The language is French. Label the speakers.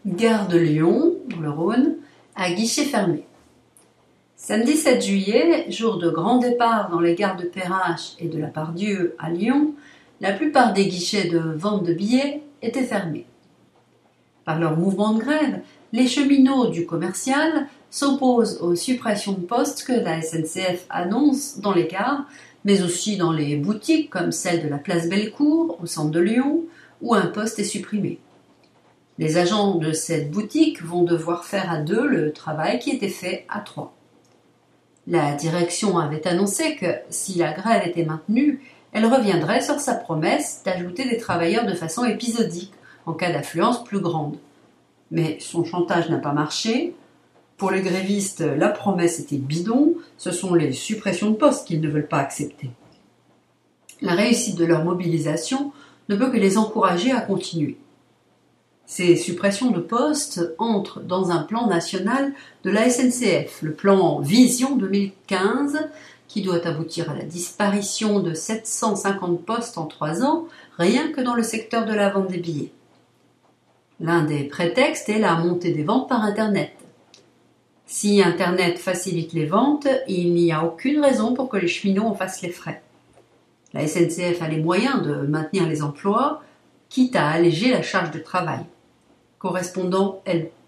Speaker 1: Gare de Lyon, dans le Rhône, à guichet fermé. Samedi 7 juillet, jour de grand départ dans les gares de Perrache et de la Part-Dieu à Lyon, la plupart des guichets de vente de billets étaient fermés. Par leur mouvement de grève, les cheminots du commercial s'opposent aux suppressions de postes que la SNCF annonce dans les gares, mais aussi dans les boutiques comme celle de la place Bellecour, au centre de Lyon, où un poste est supprimé. Les agents de cette boutique vont devoir faire à deux le travail qui était fait à trois. La direction avait annoncé que, si la grève était maintenue, elle reviendrait sur sa promesse d'ajouter des travailleurs de façon épisodique, en cas d'affluence plus grande. Mais son chantage n'a pas marché. Pour les grévistes, la promesse était bidon, ce sont les suppressions de postes qu'ils ne veulent pas accepter. La réussite de leur mobilisation ne peut que les encourager à continuer. Ces suppressions de postes entrent dans un plan national de la SNCF, le plan Vision 2015, qui doit aboutir à la disparition de 750 postes en 3 ans, rien que dans le secteur de la vente des billets. L'un des prétextes est la montée des ventes par Internet. Si Internet facilite les ventes, il n'y a aucune raison pour que les cheminots en fassent les frais. La SNCF a les moyens de maintenir les emplois, quitte à alléger la charge de travail. Correspondant L.